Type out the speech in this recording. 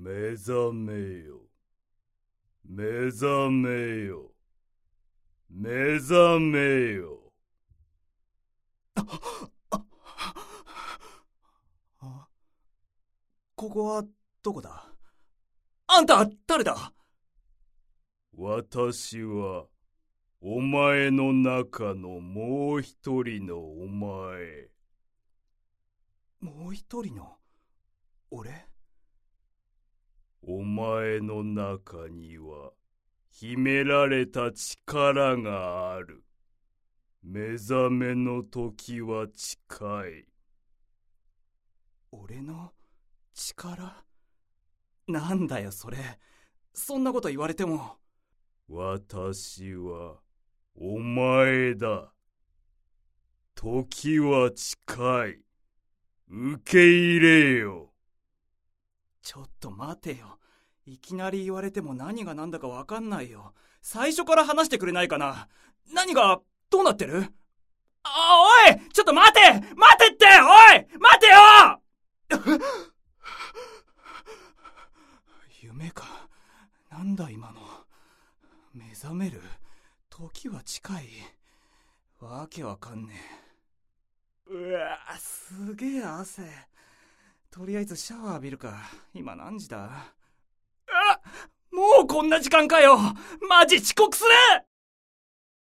目覚めよ、目覚めよ、目覚めよ。 ここはどこだ？あんた誰だ？ 私はお前の中のもう一人のお前。 もう一人の俺？ お前の中には秘められた力がある。目覚めの時は近い。 俺の力？なんだよそれ。そんなこと言われても。 私はお前だ。時は近い。受け入れよ。 ちょっと待てよ。いきなり言われても何が何だか分かんないよ。最初から話してくれないかな。何がどうなってる？おいちょっと待てっておい待てよ夢か。なんだ今の。目覚める？時は近い？わけわかんねえ。うわすげえ汗。とりあえずシャワー浴びるか。今何時だ？もうこんな時間かよ。マジ遅刻する！